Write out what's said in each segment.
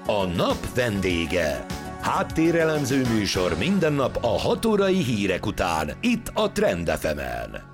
A nap vendége. Háttérelemző műsor minden nap a 6 órai hírek után, itt a Trend FM-en.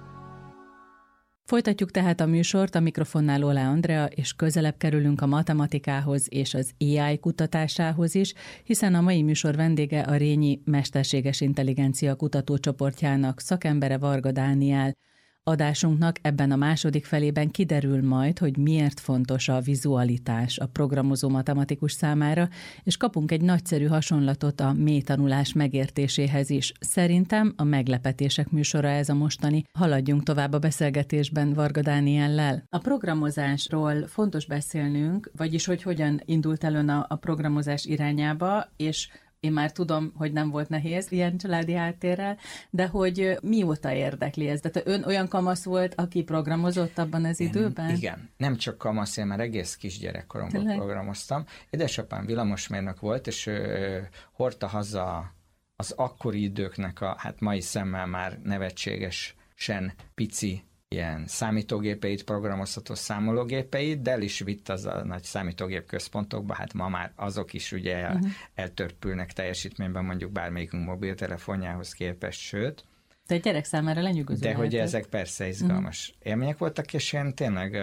Folytatjuk tehát a műsort, a mikrofonnál Olá Andrea, és közelebb kerülünk a matematikához és az AI kutatásához is, hiszen a mai műsor vendége a Rényi Mesterséges Intelligencia Kutatócsoportjának szakembere, Varga Dániel. Adásunknak ebben a második felében kiderül majd, hogy miért fontos a vizualitás a programozó matematikus számára, és kapunk egy nagyszerű hasonlatot a mély tanulás megértéséhez is. Szerintem a meglepetések műsora ez a mostani. Haladjunk tovább a beszélgetésben Varga Dániellel. A programozásról fontos beszélnünk, vagyis hogy hogyan indult el ön a programozás irányába, és én már tudom, hogy nem volt nehéz ilyen családi háttérrel, de hogy mióta érdekli ez? Tehát ön olyan kamasz volt, aki programozott abban az időben? Igen, nem csak kamasz, én már egész kisgyerekkoromban programoztam. Édesapám villamosmérnök volt, és hordta haza az akkori időknek a, hát mai szemmel már nevetségesen pici ilyen számítógépeit, programozható számológépeit, de el is vitt az a nagy számítógép központokba, hát ma már azok is ugye eltörpülnek teljesítményben mondjuk bármelyikünk mobiltelefonjához képest, sőt. De egy gyerek számára lenyűgöző. De hogy ezek persze izgalmas élmények voltak, és én tényleg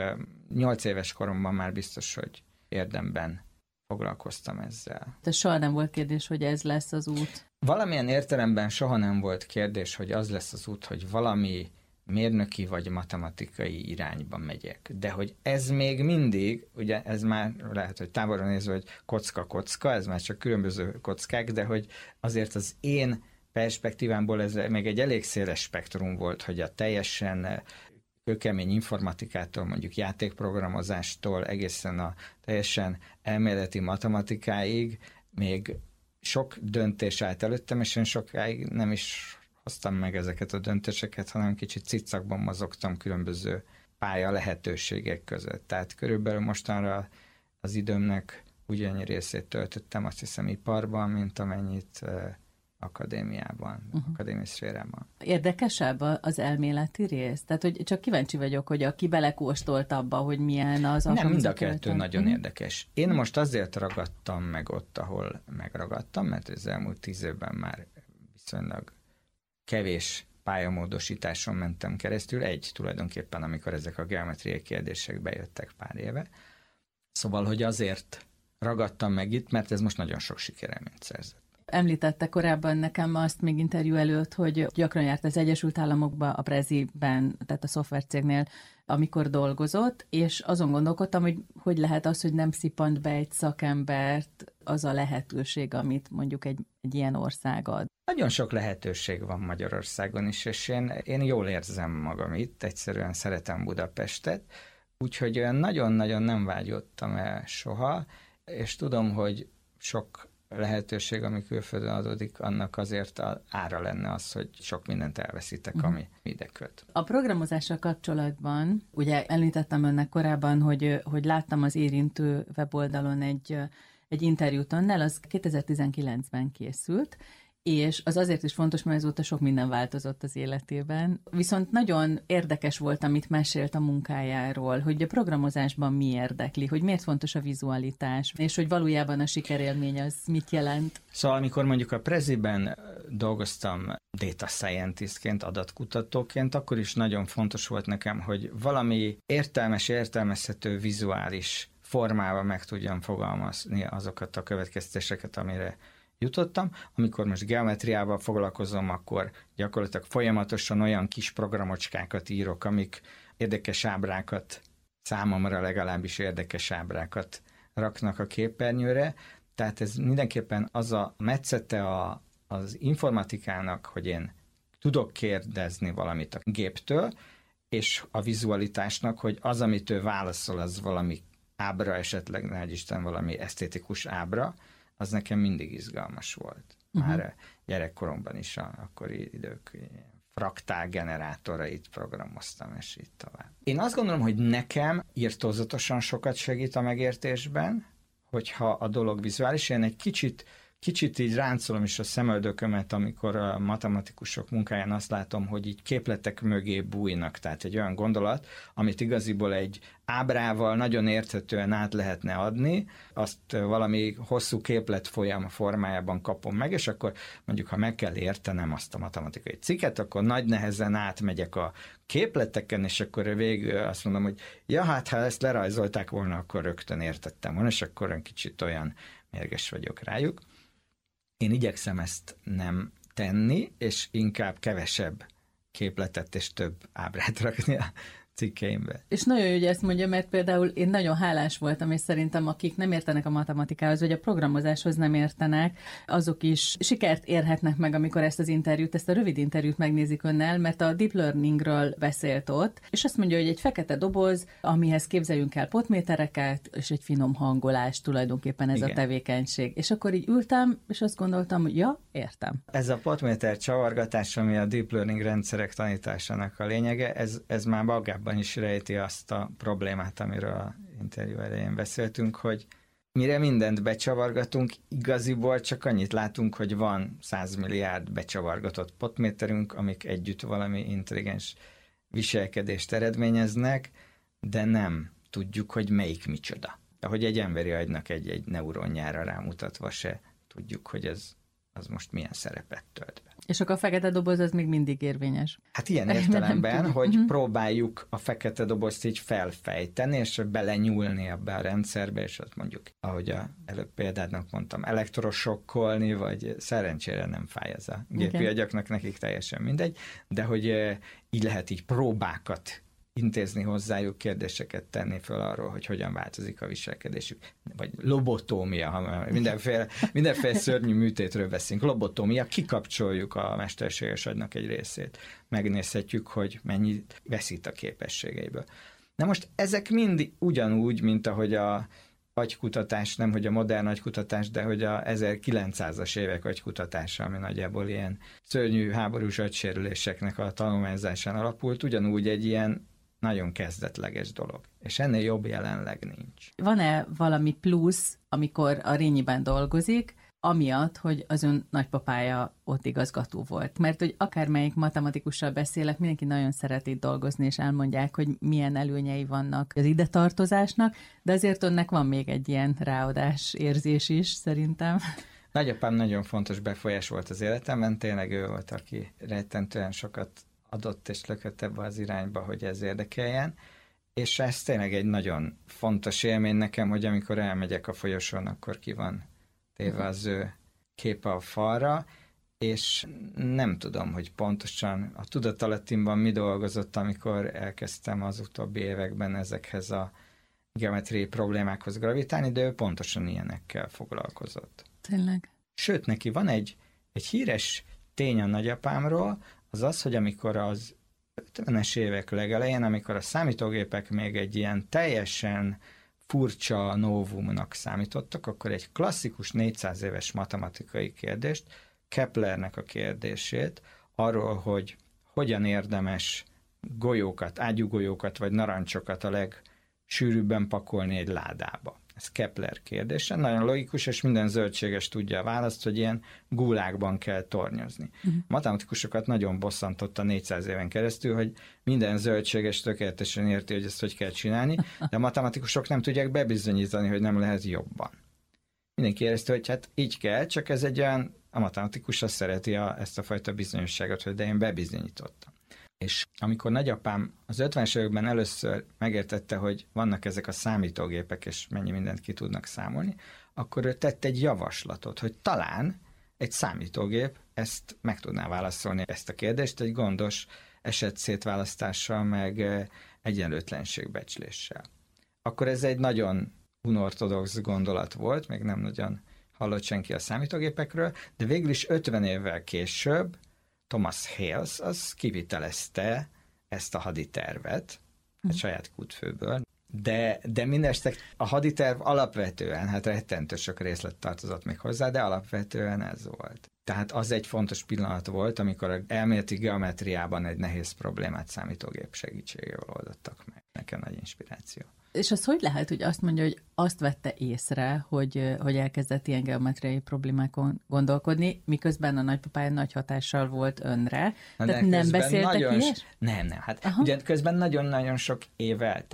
8 éves koromban már biztos, hogy érdemben foglalkoztam ezzel. De soha nem volt kérdés, hogy ez lesz az út? Valamilyen értelemben soha nem volt kérdés, hogy az lesz az út, hogy valami mérnöki vagy matematikai irányba megyek. De hogy ez még mindig, ugye ez már lehet, hogy távolra nézve, hogy kocka, ez már csak különböző kockák, de hogy azért az én perspektívámból ez még egy elég széles spektrum volt, hogy a teljesen kőkemény informatikától, mondjuk játékprogramozástól egészen a teljesen elméleti matematikáig még sok döntés állt előttem, és én sokáig nem is hoztam meg ezeket a döntéseket, hanem kicsit cicakban mozogtam különböző pálya lehetőségek között. Tehát körülbelül mostanra az időmnek ugyannyi részét töltöttem, azt hiszem, iparban, mint amennyit akadémiában, akadémiai szférában. Érdekesebb az elméleti rész? Tehát, hogy csak kíváncsi vagyok, hogy aki belekóstolt abba, hogy milyen az Nem, mind a kettő nagyon érdekes. Én most azért ragadtam meg ott, ahol megragadtam, mert az elmúlt 10 évben már viszonylag kevés pályamódosításon mentem keresztül, tulajdonképpen, amikor ezek a geometriai kérdések bejöttek pár éve. Szóval, hogy azért ragadtam meg itt, mert ez most nagyon sok sikerélményt szerzett. Említette korábban nekem azt még interjú előtt, hogy gyakran járt az Egyesült Államokba, a Preziben, tehát a szoftvercégnél, amikor dolgozott, és azon gondolkodtam, hogy lehet az, hogy nem szippant be egy szakembert az a lehetőség, amit mondjuk egy ilyen ország ad. Nagyon sok lehetőség van Magyarországon is, és én jól érzem magam itt, egyszerűen szeretem Budapestet, úgyhogy olyan nagyon-nagyon nem vágyottam el soha, és tudom, hogy sok lehetőség, ami külföldön adódik, annak azért ára lenne az, hogy sok mindent elveszítek, ami ide köt. A programozással kapcsolatban, ugye említettem önnek korábban, hogy láttam az érintő weboldalon egy interjút önnel, az 2019-ben készült, és az azért is fontos, mert azóta sok minden változott az életében. Viszont nagyon érdekes volt, amit mesélt a munkájáról, hogy a programozásban mi érdekli, hogy miért fontos a vizualitás, és hogy valójában a sikerélmény az mit jelent. Szóval amikor mondjuk a Preziben dolgoztam data scientistként, adatkutatóként, akkor is nagyon fontos volt nekem, hogy valami értelmezhető vizuális formában meg tudjam fogalmazni azokat a következtetéseket, amire jutottam. Amikor most geometriával foglalkozom, akkor gyakorlatilag folyamatosan olyan kis programocskákat írok, amik érdekes ábrákat, számomra legalábbis érdekes ábrákat raknak a képernyőre. Tehát ez mindenképpen az a metszete az informatikának, hogy én tudok kérdezni valamit a géptől, és a vizualitásnak, hogy az, amit ő válaszol, az valami ábra, esetleg, nehogy Isten, valami esztétikus ábra, az nekem mindig izgalmas volt. Már gyerekkoromban is akkori idők fraktál generátorait programoztam, és így tovább. Én azt gondolom, hogy nekem irtózatosan sokat segít a megértésben, hogyha a dolog vizuális. Én egy kicsit így ráncolom is a szemöldökömet, amikor a matematikusok munkáján azt látom, hogy így képletek mögé bújnak. Tehát egy olyan gondolat, amit igaziból egy ábrával nagyon érthetően át lehetne adni, azt valami hosszú képletfolyam formájában kapom meg, és akkor mondjuk, ha meg kell értenem azt a matematikai cikket, akkor nagy nehezen átmegyek a képleteken, és akkor végül azt mondom, hogy ja, hát ha ezt lerajzolták volna, akkor rögtön értettem volna, és akkor egy kicsit olyan mérges vagyok rájuk. Én igyekszem ezt nem tenni, és inkább kevesebb képletet és több ábrát rakni a cikkeimbe. És nagyon jó, hogy ezt mondja, mert például én nagyon hálás voltam, és szerintem akik nem értenek a matematikához, vagy a programozáshoz nem értenek, azok is sikert érhetnek meg, amikor ezt a rövid interjút megnézik önnel, mert a deep learningről beszélt ott, és azt mondja, hogy egy fekete doboz, amihez képzeljünk el potmétereket, és egy finom hangolás tulajdonképpen ez igen. A tevékenység. És akkor így ültem, és azt gondoltam, hogy ja, értem. Ez a potméter csavargatás, ami a deep learning rendszerek tanításának a lényege, ez már magában is rejti azt a problémát, amiről a interjú elején beszéltünk, hogy mire mindent becsavargatunk, igaziból csak annyit látunk, hogy van 100 milliárd becsavargatott potméterünk, amik együtt valami intelligens viselkedést eredményeznek, de nem tudjuk, hogy melyik micsoda. Ahogy egy emberi agynak egy neuronjára rámutatva se tudjuk, hogy az most milyen szerepet tölt be. És akkor a fekete doboz az még mindig érvényes. Hát ilyen értelemben, hogy próbáljuk a fekete dobozt így felfejteni, és belenyúlni abba a rendszerbe, és azt mondjuk, ahogy előbb példádnak mondtam, elektrosokkolni, vagy szerencsére nem fáj ez a gépi agyaknak, nekik teljesen mindegy, de hogy így lehet így próbákat intézni hozzájuk, kérdéseket tenni föl arról, hogy hogyan változik a viselkedésük. Vagy lobotómia, ha mindenféle szörnyű műtétről beszélünk. Lobotómia, kikapcsoljuk a mesterséges agynak egy részét. Megnézhetjük, hogy mennyit veszít a képességeiből. Na most ezek mind ugyanúgy, mint ahogy a agykutatás, nem hogy a modern agykutatás, de hogy a 1900-as évek agykutatása, ami nagyjából ilyen szörnyű háborús agysérüléseknek a tanulmányzásán alapult, ugyanúgy egy ilyen nagyon kezdetleges dolog. És ennél jobb jelenleg nincs. Van-e valami plusz, amikor a Rényiben dolgozik, amiatt, hogy az ön nagypapája ott igazgató volt? Mert hogy akármelyik matematikussal beszélek, mindenki nagyon szereti dolgozni, és elmondják, hogy milyen előnyei vannak az ide tartozásnak, de azért önnek van még egy ilyen ráadás érzés is, szerintem. Nagyapám nagyon fontos befolyás volt az életemben, tényleg ő volt, aki rettentően sokat adott és lökött ebbe az irányba, hogy ez érdekeljen, és ez tényleg egy nagyon fontos élmény nekem, hogy amikor elmegyek a folyosón, akkor ki van téve az ő képe a falra, és nem tudom, hogy pontosan a tudatalattimban mi dolgozott, amikor elkezdtem az utóbbi években ezekhez a geometriai problémákhoz gravitálni, de ő pontosan ilyenekkel foglalkozott. Tényleg. Sőt, neki van egy híres tény a nagyapámról, az, hogy amikor az 50-es évek legelején, amikor a számítógépek még egy ilyen teljesen furcsa novumnak számítottak, akkor egy klasszikus 400 éves matematikai kérdést, Keplernek a kérdését, arról, hogy hogyan érdemes golyókat, ágyúgolyókat vagy narancsokat a legsűrűbben pakolni egy ládába. Ez Kepler kérdése, nagyon logikus, és minden zöldséges tudja a választ, hogy ilyen gulákban kell tornyozni. Matematikusokat nagyon bosszantotta 400 éven keresztül, hogy minden zöldséges tökéletesen érti, hogy ezt hogy kell csinálni, de a matematikusok nem tudják bebizonyítani, hogy nem lehet jobban. Mindenki érezte, hogy hát így kell, csak ez egy olyan, a matematikus azt szereti ezt a fajta bizonyosságot, hogy de én bebizonyítottam. És amikor nagyapám az 50-es években először megértette, hogy vannak ezek a számítógépek, és mennyi mindent ki tudnak számolni, akkor ő tett egy javaslatot, hogy talán egy számítógép ezt meg tudná válaszolni, ezt a kérdést egy gondos esetszétválasztással, meg egyenlőtlenségbecsléssel. Akkor ez egy nagyon unortodox gondolat volt, még nem nagyon hallott senki a számítógépekről, de végül is 50 évvel később Thomas Hales az kivitelezte ezt a haditervet, a saját kútfőből, de mindestek a haditerv alapvetően, hát rettentő sok részlet tartozott még hozzá, de alapvetően ez volt. Tehát az egy fontos pillanat volt, amikor az elméleti geometriában egy nehéz problémát számítógép segítségével oldottak meg. Nekem nagy inspiráció. És az hogy lehet, hogy azt mondja, hogy azt vette észre, hogy elkezdett ilyen geometriai problémákon gondolkodni, miközben a nagypapája nagy hatással volt önre. Tehát nem beszéltek ilyes? Nem. Hát ugyan közben nagyon-nagyon sok év eltelt.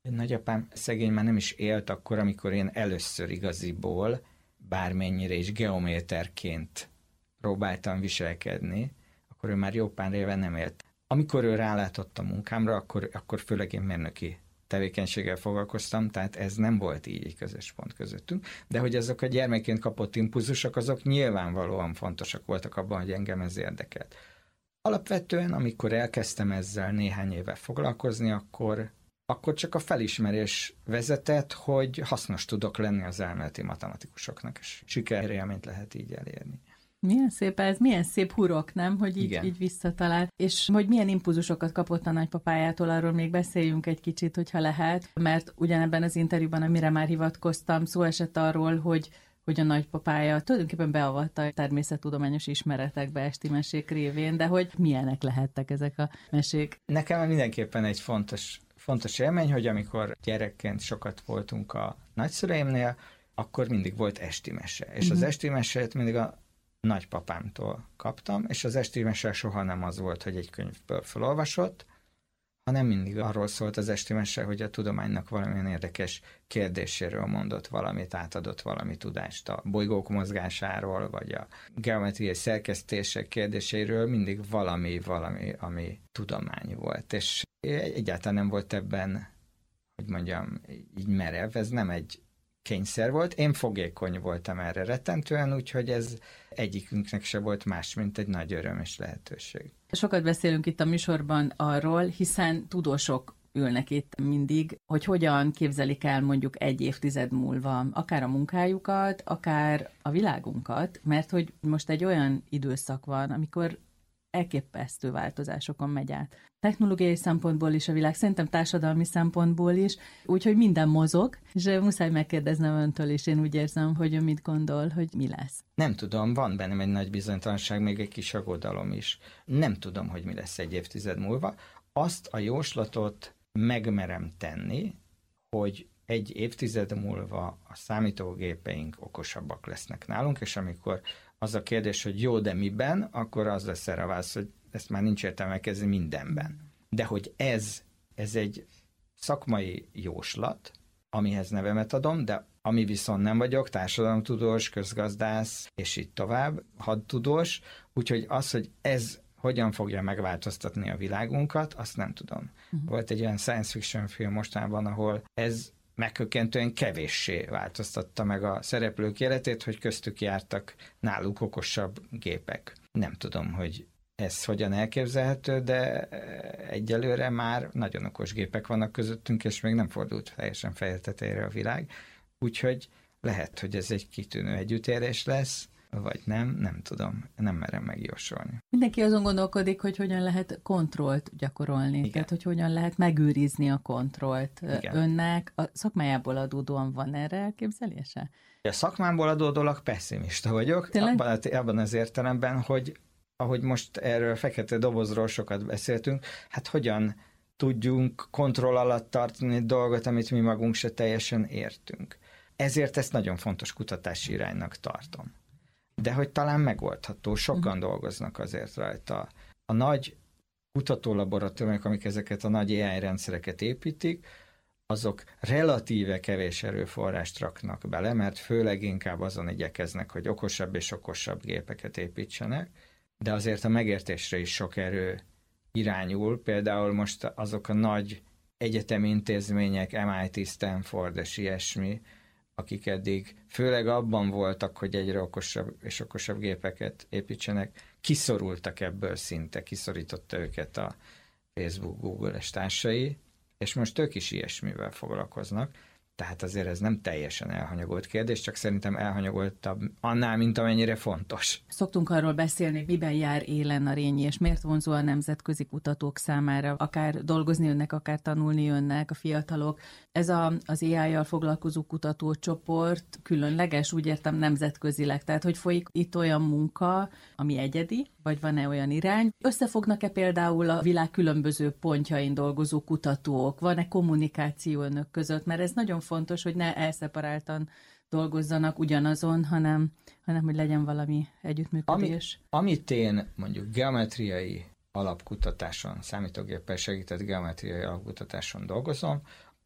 Nagyapám szegény már nem is élt akkor, amikor én először igaziból, bármennyire is geométerként próbáltam viselkedni, akkor ő már jó pár éve nem élt. Amikor ő rálátott a munkámra, akkor főleg én mérnöki tevékenységgel foglalkoztam, tehát ez nem volt így egy közös pont közöttünk, de hogy azok a gyermekként kapott impulzusok, azok nyilvánvalóan fontosak voltak abban, hogy engem ez érdekelt. Alapvetően, amikor elkezdtem ezzel néhány éve foglalkozni, akkor csak a felismerés vezetett, hogy hasznos tudok lenni az elméleti matematikusoknak, és sikerélményt lehet így elérni. Milyen szép ez, milyen szép hurok, nem? Hogy így visszatalált. És hogy milyen impulzusokat kapott a nagypapájától, arról még beszéljünk egy kicsit, hogyha lehet, mert ugyanebben az interjúban, amire már hivatkoztam, szó esett arról, hogy a nagypapája tulajdonképpen beavatta a természettudományos ismeretekbe esti mesék révén, de hogy milyenek lehettek ezek a mesék? Nekem mindenképpen egy fontos élmény, hogy amikor gyerekként sokat voltunk a nagyszüleimnél, akkor mindig volt esti mese. És az esti mesét mindig a nagypapámtól kaptam, és az esti mese soha nem az volt, hogy egy könyvből felolvasott, hanem mindig arról szólt az esti mese, hogy a tudománynak valamilyen érdekes kérdéséről mondott valamit, átadott valami tudást a bolygók mozgásáról, vagy a geometriai szerkesztések kérdéséről, mindig valami, ami tudomány volt. És egyáltalán nem volt ebben, hogy mondjam, így merev, ez nem egy kényszer volt. Én fogékony voltam erre rettentően, úgyhogy ez egyikünknek se volt más, mint egy nagy öröm és lehetőség. Sokat beszélünk itt a műsorban arról, hiszen tudósok ülnek itt mindig, hogy hogyan képzelik el mondjuk egy évtized múlva akár a munkájukat, akár a világunkat, mert hogy most egy olyan időszak van, amikor elképesztő változásokon megy át. Technológiai szempontból is a világ, szerintem társadalmi szempontból is, úgyhogy minden mozog, és muszáj megkérdeznem öntől, és én úgy érzem, hogy ön mit gondol, hogy mi lesz. Nem tudom, van bennem egy nagy bizonytalanság, még egy kis aggodalom is. Nem tudom, hogy mi lesz egy évtized múlva. Azt a jóslatot megmerem tenni, hogy egy évtized múlva a számítógépeink okosabbak lesznek nálunk, és amikor az a kérdés, hogy jó, de miben, akkor az lesz erre a válasz, hogy ezt már nincs értelme kezdeni mindenben. De hogy ez egy szakmai jóslat, amihez nevemet adom, de ami viszont nem vagyok, társadalomtudós, közgazdász, és így tovább, hadtudós, úgyhogy az, hogy ez hogyan fogja megváltoztatni a világunkat, azt nem tudom. Volt egy olyan science fiction film mostában, ahol ez meghökkentően kevéssé változtatta meg a szereplők életét, hogy köztük jártak náluk okosabb gépek. Nem tudom, hogy ez hogyan elképzelhető, de egyelőre már nagyon okos gépek vannak közöttünk, és még nem fordult teljesen feje tetejére a világ. Úgyhogy lehet, hogy ez egy kitűnő együttérés lesz, vagy nem tudom, nem merem megjósolni. Mindenki azon gondolkodik, hogy hogyan lehet kontrollt gyakorolni, igen. Tehát hogy hogyan lehet megőrizni a kontrollt. Igen. Önnek a szakmájából adódóan van erre elképzelése? A szakmámból adódólag pessimista vagyok, abban az értelemben, hogy ahogy most erről fekete dobozról sokat beszéltünk, hát hogyan tudjunk kontroll alatt tartani egy dolgot, amit mi magunk se teljesen értünk. Ezért ezt nagyon fontos kutatási iránynak tartom. De hogy talán megoldható, sokan dolgoznak azért rajta. A nagy kutatólaboratóriumok, amik ezeket a nagy AI rendszereket építik, azok relatíve kevés erőforrást raknak bele, mert főleg inkább azon igyekeznek, hogy okosabb és okosabb gépeket építsenek, de azért a megértésre is sok erő irányul. Például most azok a nagy egyetemi intézmények, MIT, Stanford és ilyesmi, akik eddig főleg abban voltak, hogy egyre okosabb és okosabb gépeket építsenek, kiszorultak ebből szinte, kiszorította őket a Facebook, Google és társai, és most ők is ilyesmivel foglalkoznak. Tehát azért ez nem teljesen elhanyagolt kérdés, csak szerintem elhanyagoltabb annál, mint amennyire fontos. Szoktunk arról beszélni, miben jár élen a Rényi, és miért vonzó a nemzetközi kutatók számára, akár dolgozni önnek, akár tanulni önnek a fiatalok. Ez az AI-jal foglalkozó kutatócsoport különleges, úgy értem nemzetközileg, tehát hogy folyik itt olyan munka, ami egyedi, vagy van-e olyan irány? Összefognak-e például a világ különböző pontjain dolgozó kutatók? Van-e kommunikáció önök között? Mert ez nagyon fontos, hogy ne elszeparáltan dolgozzanak ugyanazon, hanem hogy legyen valami együttműködés. Amit én mondjuk geometriai alapkutatáson, számítógéppel segített geometriai alapkutatáson dolgozom,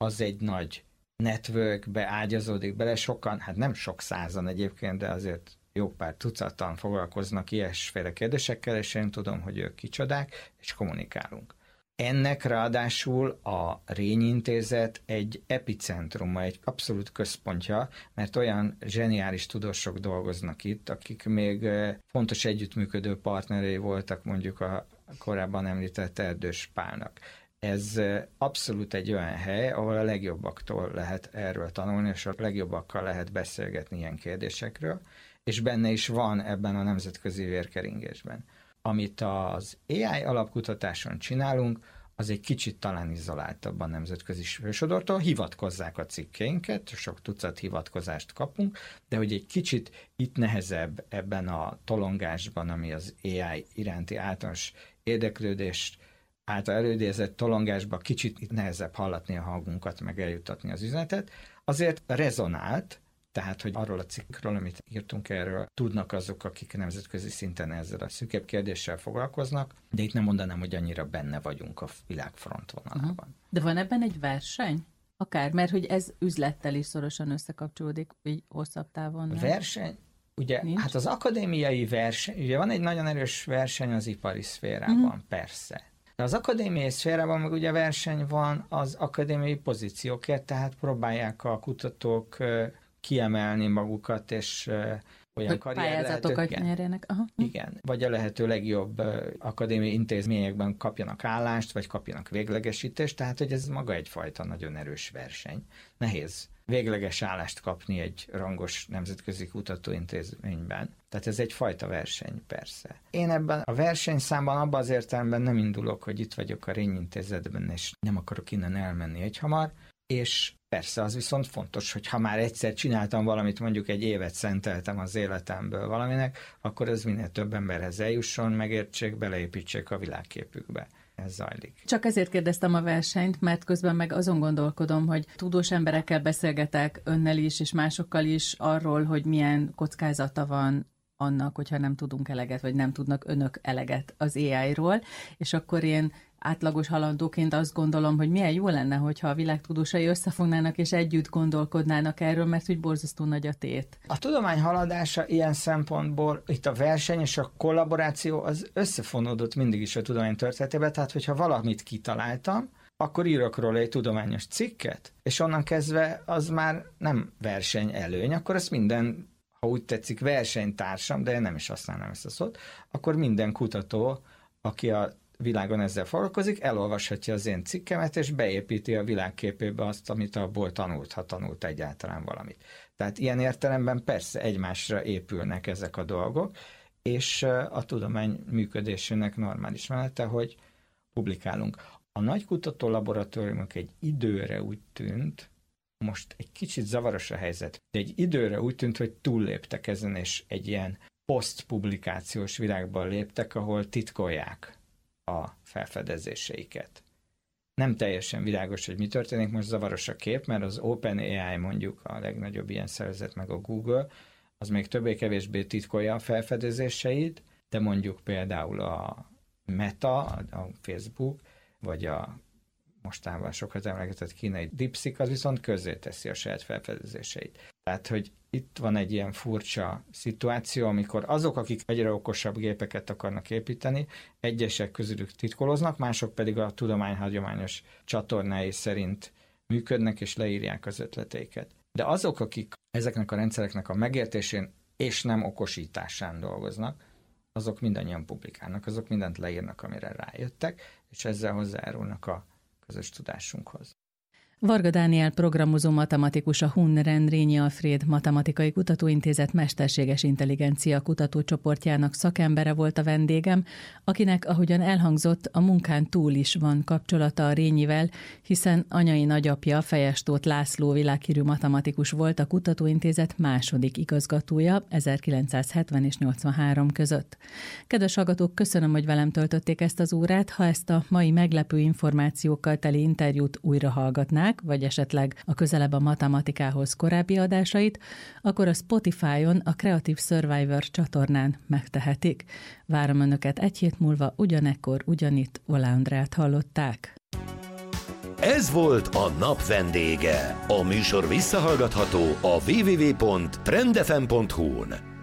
az egy nagy networkbe ágyazódik bele, sokan, hát nem sok százan egyébként, de azért jó pár tucattan foglalkoznak ilyesféle kérdésekkel, és én tudom, hogy ők kicsodák, és kommunikálunk. Ennek ráadásul a Rényi Intézet egy epicentruma, egy abszolút központja, mert olyan zseniális tudósok dolgoznak itt, akik még fontos együttműködő partnerei voltak mondjuk a korábban említett Erdős Pálnak. Ez abszolút egy olyan hely, ahol a legjobbaktól lehet erről tanulni, és a legjobbakkal lehet beszélgetni ilyen kérdésekről, és benne is van ebben a nemzetközi vérkeringésben. Amit az AI alapkutatáson csinálunk, az egy kicsit talán izoláltabb a nemzetközi fősodortól, hivatkozzák a cikkeinket, sok tucat hivatkozást kapunk, de hogy egy kicsit itt nehezebb ebben a tolongásban, ami az AI iránti általános érdeklődést által előidézett tolongásban kicsit itt nehezebb hallatni a hangunkat, meg eljutatni az üzenetet, azért rezonált, tehát, hogy arról a cikkről, amit írtunk erről, tudnak azok, akik nemzetközi szinten ezzel a szűkebb kérdéssel foglalkoznak, de itt nem mondanám, hogy annyira benne vagyunk a világ frontvonalában. De van ebben egy verseny? Akár, mert hogy ez üzlettel is szorosan összekapcsolódik, így hosszabb távon. Nem? Verseny? Ugye, nincs? Hát az akadémiai verseny, ugye van egy nagyon erős verseny az ipari szférában, persze. De az akadémiai szférában meg ugye verseny van az akadémiai pozíciókért, tehát próbálják a kutatók kiemelni magukat, és olyan pályázatokat nyerjenek. Igen, vagy a lehető legjobb akadémiai intézményekben kapjanak állást, vagy kapjanak véglegesítést, tehát hogy ez maga egyfajta nagyon erős verseny. Nehéz végleges állást kapni egy rangos nemzetközi kutatóintézményben. Tehát ez egyfajta verseny, persze. Én ebben a versenyszámban abban az értelemben nem indulok, hogy itt vagyok a Rényi Intézetben, és nem akarok innen elmenni egyhamar, és persze az viszont fontos, hogy ha már egyszer csináltam valamit, mondjuk egy évet szenteltem az életemből valaminek, akkor ez minél több emberhez eljusson, megértsék, beleépítsék a világképükbe. Ez zajlik. Csak ezért kérdeztem a versenyt, mert közben meg azon gondolkodom, hogy tudós emberekkel beszélgetek önnel is, és másokkal is arról, hogy milyen kockázata van annak, hogyha nem tudunk eleget, vagy nem tudnak önök eleget az AI-ról, és akkor én átlagos halandóként azt gondolom, hogy milyen jó lenne, hogyha a világ tudósai összefognának és együtt gondolkodnának erről, mert úgy borzasztó nagy a tét. A tudomány haladása ilyen szempontból, itt a verseny és a kollaboráció az összefonódott mindig is a tudomány történetében, tehát hogyha valamit kitaláltam, akkor írok róla egy tudományos cikket, és onnan kezdve az már nem versenyelőny, akkor ezt minden, ha úgy tetszik, versenytársam, de én nem is használnám ezt a szót, akkor minden kutató, aki a világon ezzel foglalkozik, elolvashatja az én cikkemet, és beépíti a világképébe azt, amit abból tanult, ha tanult egyáltalán valamit. Tehát ilyen értelemben persze egymásra épülnek ezek a dolgok, és a tudomány működésének normális menete, hogy publikálunk. A nagy kutató laboratóriumok egy időre úgy tűnt, most egy kicsit zavaros a helyzet, de egy időre úgy tűnt, hogy túlléptek ezen, és egy ilyen posztpublikációs világban léptek, ahol titkolják a felfedezéseiket. Nem teljesen világos, hogy mi történik, most zavaros a kép, mert az OpenAI mondjuk a legnagyobb ilyen szervezet, meg a Google, az még többé-kevésbé titkolja a felfedezéseit, de mondjuk például a Meta, a Facebook, vagy a mostában sokat emlegetett kínai DeepSeek, az viszont közzéteszi a saját felfedezéseit. Tehát, hogy itt van egy ilyen furcsa szituáció, amikor azok, akik egyre okosabb gépeket akarnak építeni, egyesek közülük titkoloznak, mások pedig a tudomány hagyományos csatornái szerint működnek és leírják az ötleteiket. De azok, akik ezeknek a rendszereknek a megértésén és nem okosításán dolgoznak, azok mindannyian publikálnak, azok mindent leírnak, amire rájöttek, és ezzel hozzájárulnak a közös tudásunkhoz. Varga Dániel programozó matematikus, a Hunren Rényi Alfréd Matematikai Kutatóintézet mesterséges intelligencia kutatócsoportjának szakembere volt a vendégem, akinek, ahogyan elhangzott, a munkán túl is van kapcsolata a Rényivel, hiszen anyai nagyapja, Fejes Tóth László világhírű matematikus volt, a kutatóintézet második igazgatója 1970 és 83 között. Kedves hallgatók, köszönöm, hogy velem töltötték ezt az órát. Ha ezt a mai meglepő információkkal teli interjút újra hallgatnák, vagy esetleg a közelebb a matematikához korábbi adásait, akkor a Spotify-on a Creative Survivor csatornán megtehetik. Várom Önöket egy hét múlva, ugyanekkor, ugyanitt. Oláh Andreát hallották. Ez volt a nap vendége. A műsor visszahallgatható a www.trendfm.hu-n.